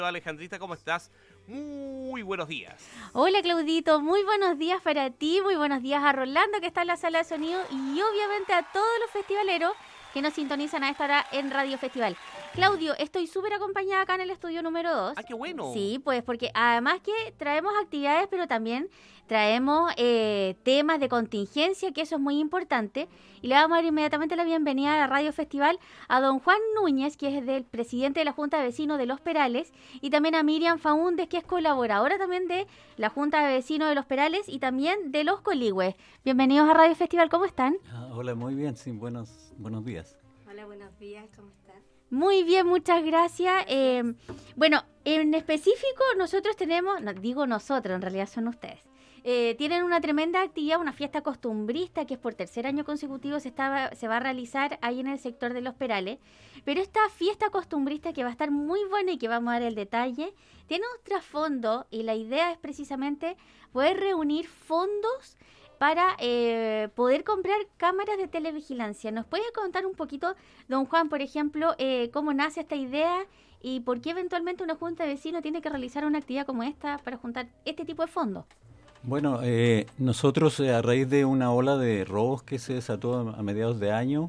Alejandrita, ¿cómo estás? Muy buenos días. Hola Claudito, muy buenos días para ti, muy buenos días a Rolando que está en la sala de sonido y obviamente a todos los festivaleros que nos sintonizan a esta hora en Radio Festival. Claudio, estoy súper acompañada acá en el estudio número 2. ¡Ah, qué bueno! Sí, pues porque además que traemos actividades, pero también traemos temas de contingencia, que eso es muy importante. Y le vamos a dar inmediatamente la bienvenida a la Radio Festival a don Juan Núñez, que es el presidente de la Junta de Vecinos de Los Perales, y también a Miriam Faúndez, que es colaboradora también de la Junta de Vecinos de Los Perales y también de Los Coligües. Bienvenidos a Radio Festival, ¿cómo están? Hola, muy bien, sí, buenos días. Hola, buenos días, ¿cómo están? Muy bien, muchas gracias. Bueno, en específico nosotros tenemos, no digo nosotros, en realidad son ustedes. Tienen una tremenda actividad, una fiesta costumbrista que es por tercer año consecutivo, se va a realizar ahí en el sector de Los Perales. Pero esta fiesta costumbrista que va a estar muy buena y que vamos a dar el detalle, tiene un trasfondo y la idea es precisamente poder reunir fondos para poder comprar cámaras de televigilancia. ¿Nos puede contar un poquito, don Juan, por ejemplo, cómo nace esta idea y por qué eventualmente una junta de vecinos tiene que realizar una actividad como esta para juntar este tipo de fondos? Bueno, nosotros a raíz de una ola de robos que se desató a mediados de año,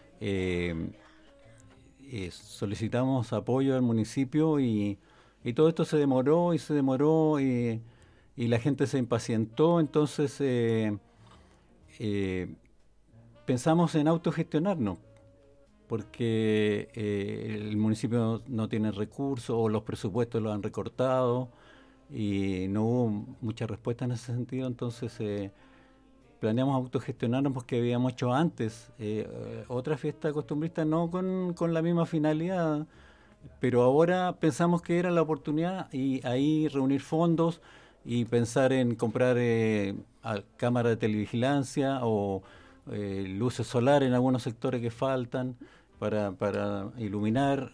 solicitamos apoyo al municipio y todo esto se demoró y la gente se impacientó, entonces pensamos en autogestionarnos, porque el municipio no tiene recursos o los presupuestos los han recortado y no hubo mucha respuesta en ese sentido, entonces planeamos autogestionarnos porque habíamos hecho antes otra fiesta costumbrista, no con la misma finalidad, pero ahora pensamos que era la oportunidad y ahí reunir fondos y pensar en comprar cámaras de televigilancia o luces solares en algunos sectores que faltan para iluminar,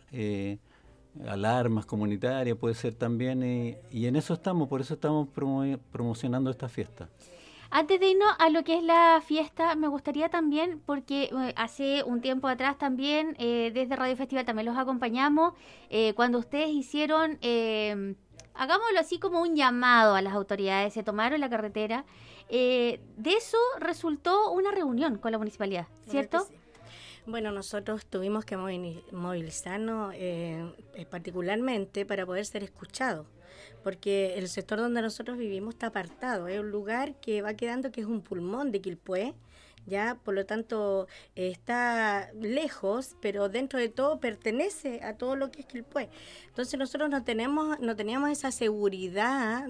alarmas comunitarias puede ser también, y en eso estamos, por eso estamos promocionando esta fiesta. Antes de irnos a lo que es la fiesta, me gustaría también, porque hace un tiempo atrás también, desde Radio Festival también los acompañamos, cuando ustedes hicieron, hagámoslo así como un llamado a las autoridades, se tomaron la carretera, de eso resultó una reunión con la municipalidad, ¿cierto? Sí. Bueno, nosotros tuvimos que movilizarnos particularmente para poder ser escuchados, porque el sector donde nosotros vivimos está apartado, es un lugar que va quedando que es un pulmón de Quilpué, ya, por lo tanto está lejos, pero dentro de todo pertenece a todo lo que es Quilpué. Entonces nosotros no teníamos esa seguridad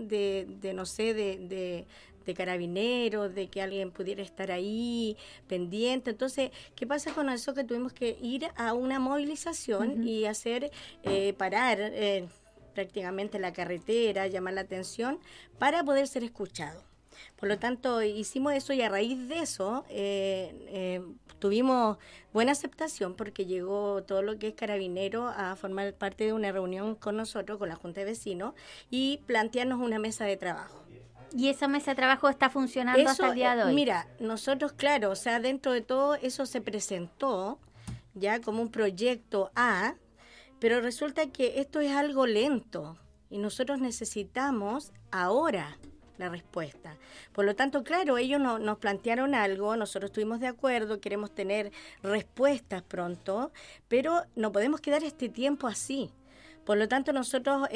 de carabineros, de que alguien pudiera estar ahí pendiente. Entonces, ¿qué pasa con eso? Que tuvimos que ir a una movilización y hacer parar prácticamente la carretera, llamar la atención para poder ser escuchado. Por lo tanto, hicimos eso y a raíz de eso tuvimos buena aceptación porque llegó todo lo que es carabinero a formar parte de una reunión con nosotros, con la Junta de Vecinos, y plantearnos una mesa de trabajo. ¿Y esa mesa de trabajo está funcionando eso, hasta el día de hoy? Mira, nosotros, claro, o sea, dentro de todo eso se presentó ya como un proyecto A, pero resulta que esto es algo lento y nosotros necesitamos ahora la respuesta. Por lo tanto, claro, ellos nos plantearon algo, nosotros estuvimos de acuerdo, queremos tener respuestas pronto, pero no podemos quedar este tiempo así. Por lo tanto, nosotros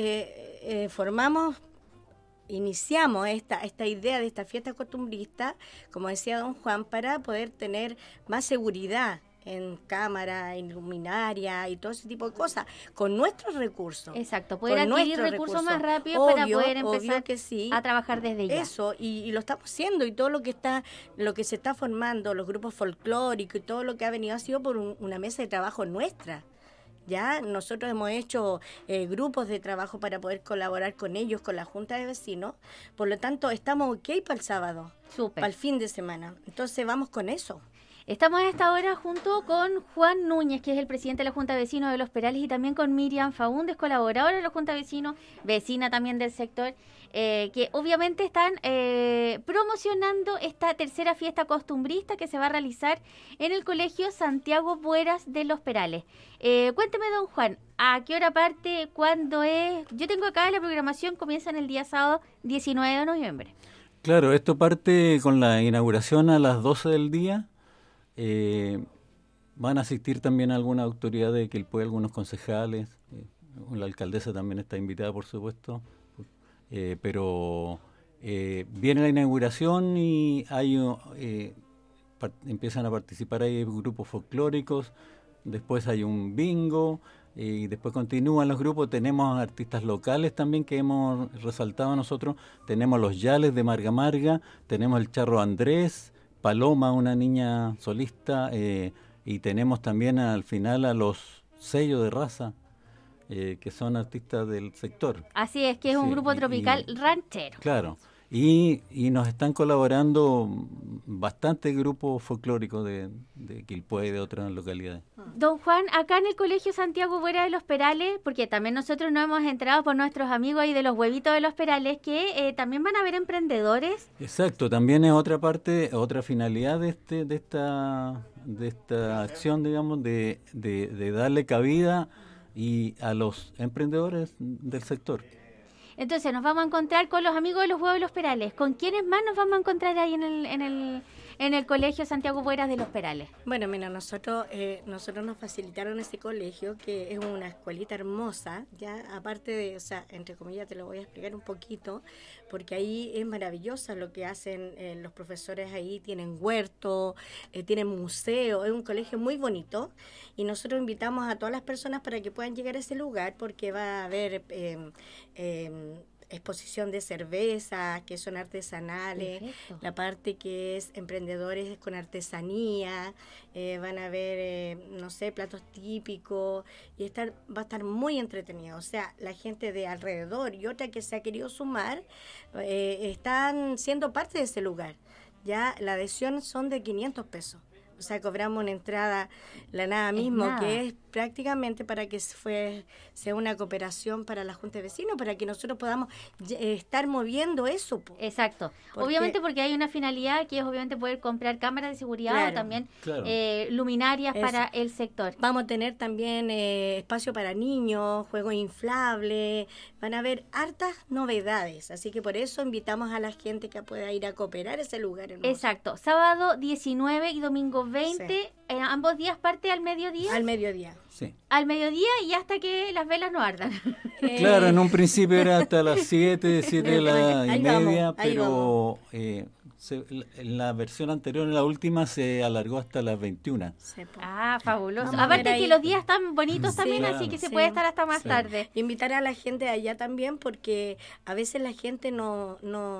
iniciamos esta idea de esta fiesta costumbrista, como decía don Juan, para poder tener más seguridad en cámara, en luminaria y todo ese tipo de cosas, con nuestros recursos. Exacto, poder adquirir recursos más rápido para poder empezar a trabajar desde ya. Eso, y lo estamos haciendo, y todo lo que se está formando, los grupos folclóricos y todo lo que ha venido ha sido por una mesa de trabajo nuestra. Ya nosotros hemos hecho grupos de trabajo para poder colaborar con ellos, con la Junta de Vecinos. Por lo tanto, estamos ok para el sábado, para el fin de semana. Entonces, vamos con eso. Estamos a esta hora junto con Juan Núñez, que es el presidente de la Junta de Vecinos de Los Perales, y también con Miriam Faúndez, colaboradora de la Junta de Vecinos, vecina también del sector, que obviamente están promocionando esta tercera fiesta costumbrista que se va a realizar en el Colegio Santiago Bueras de Los Perales. Cuénteme, don Juan, ¿a qué hora parte? ¿Cuándo es? Yo tengo acá la programación, comienza en el día sábado 19 de noviembre. Claro, esto parte con la inauguración a las 12 del día. Van a asistir también algunas autoridades de Quilpué, algunos concejales. La alcaldesa también está invitada, por supuesto. Pero viene la inauguración y empiezan a participar ahí grupos folclóricos, después hay un bingo y después continúan los grupos. Tenemos artistas locales también que hemos resaltado nosotros, tenemos los Yales de Marga Marga, tenemos el Charro Andrés, Paloma, una niña solista, y tenemos también al final a los Sellos de Raza, que son artistas del sector. Así es, que es un grupo tropical ranchero. Claro, y nos están colaborando bastantes grupos folclóricos de Quilpué y de otras localidades. Don Juan, acá en el Colegio Santiago Bueras de Los Perales, porque también nosotros nos hemos enterado por nuestros amigos ahí de los Huevitos de Los Perales, que también van a haber emprendedores. Exacto, también es otra parte, otra finalidad de esta acción, digamos, de darle cabida y a los emprendedores del sector. Entonces nos vamos a encontrar con los amigos de los Huevos de Los Perales. ¿Con quiénes más nos vamos a encontrar ahí en el Colegio Santiago Bueras de Los Perales? Bueno, mira, nosotros nos facilitaron ese colegio, que es una escuelita hermosa, ya aparte de, o sea, entre comillas te lo voy a explicar un poquito, porque ahí es maravillosa lo que hacen los profesores ahí, tienen huerto, tienen museo, es un colegio muy bonito, y nosotros invitamos a todas las personas para que puedan llegar a ese lugar, porque va a haber exposición de cerveza, que son artesanales. Perfecto. La parte que es emprendedores con artesanía, van a ver, no sé, platos típicos, y va a estar muy entretenido. O sea, la gente de alrededor y otra que se ha querido sumar, están siendo parte de ese lugar. Ya la adhesión son de 500 pesos. O sea, cobramos una entrada, la nada mismo, que es prácticamente para que sea una cooperación para la Junta de Vecinos, para que nosotros podamos estar moviendo eso. Exacto. Obviamente porque hay una finalidad que es obviamente poder comprar cámaras de seguridad, claro, o también luminarias para el sector. Vamos a tener también espacio para niños, juegos inflables, van a haber hartas novedades, así que por eso invitamos a la gente que pueda ir a cooperar ese lugar hermoso. Exacto. Sábado 19 y domingo 20, sí. Ambos días parte al mediodía. Al mediodía. Sí. Al mediodía y hasta que las velas no ardan. Claro, en un principio era hasta las 7 de la y media, pero en la versión anterior, en la última, se alargó hasta las 21. Fabuloso. Aparte que los días están bonitos también, claro, así que se puede estar hasta más tarde. Invitar a la gente allá también, porque a veces la gente no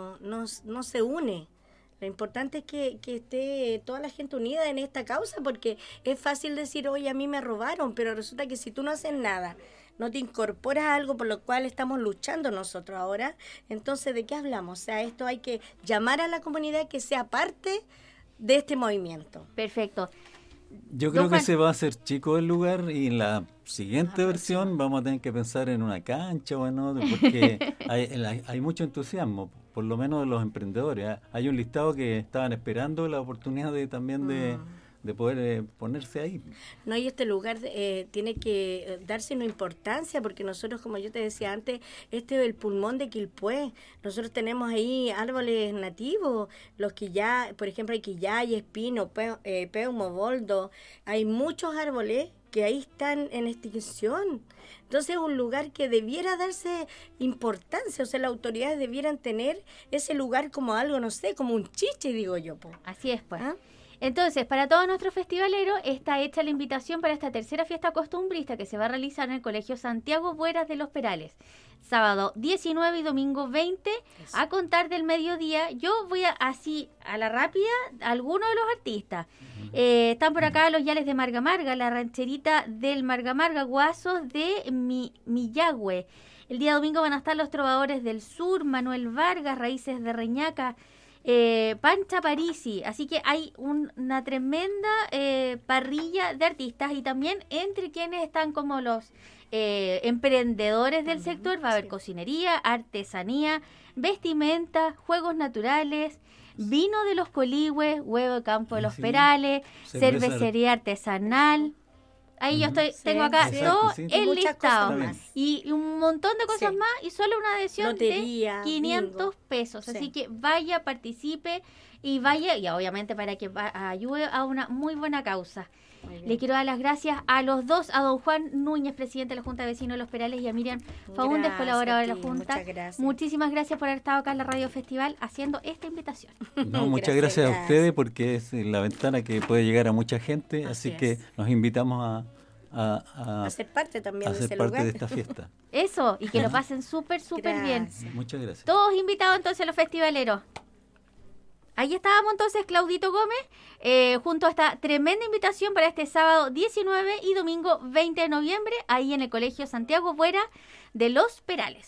se une. Lo importante es que esté toda la gente unida en esta causa, porque es fácil decir, oye, a mí me robaron, pero resulta que si tú no haces nada, no te incorporas a algo por lo cual estamos luchando nosotros ahora, entonces, ¿de qué hablamos? O sea, esto hay que llamar a la comunidad que sea parte de este movimiento. Perfecto. Yo creo que se va a hacer chico el lugar, y en la siguiente versión vamos a tener que pensar en una cancha o en otro, porque hay mucho entusiasmo, por lo menos de los emprendedores. Hay un listado que estaban esperando la oportunidad de poder ponerse ahí. No, y este lugar tiene que darse una importancia, porque nosotros, como yo te decía antes, este es el pulmón de Quilpué. Nosotros tenemos ahí árboles nativos, los quillay, por ejemplo, hay quillay, espino, peumo, boldo. Hay muchos árboles que ahí están en extinción. Entonces es un lugar que debiera darse importancia, o sea, las autoridades debieran tener ese lugar como algo, no sé, como un chiche, digo yo. Así es, pues. Entonces, para todos nuestros festivaleros, está hecha la invitación para esta tercera fiesta costumbrista que se va a realizar en el Colegio Santiago Bueras de Los Perales. Sábado 19 y domingo 20, a contar del mediodía. Yo voy así, a la rápida, algunos de los artistas. Están por acá los Yales de Marga Marga, la rancherita del Marga Marga, Guasos de Millagüe. El día domingo van a estar los Trovadores del Sur, Manuel Vargas, Raíces de Reñaca, Pancha Parisi. Así que hay una tremenda parrilla de artistas y también entre quienes están como los emprendedores del sector va a haber cocinería, artesanía, vestimenta, juegos naturales, vino de los Coligües, huevo de campo de los Perales, cervecería artesanal. Ahí yo tengo acá todo enlistado. Y un montón de cosas más y solo una adhesión Lotería, de 500 pesos. Así que vaya, participe y vaya, y obviamente para que ayude a una muy buena causa. Le quiero dar las gracias a los dos, a don Juan Núñez, presidente de la Junta de Vecinos de Los Perales, y a Miriam Faúndez, colaboradora de la Junta. Muchísimas gracias por haber estado acá en la Radio Festival haciendo esta invitación. No, muchas gracias a ustedes porque es la ventana que puede llegar a mucha gente, así que nos invitamos a ser parte también de esta fiesta. Eso, y que lo pasen súper bien. Muchas gracias. Todos invitados entonces a los festivaleros. Ahí estábamos entonces Claudito Gómez, junto a esta tremenda invitación para este sábado 19 y domingo 20 de noviembre, ahí en el Colegio Santiago Buera de Los Perales.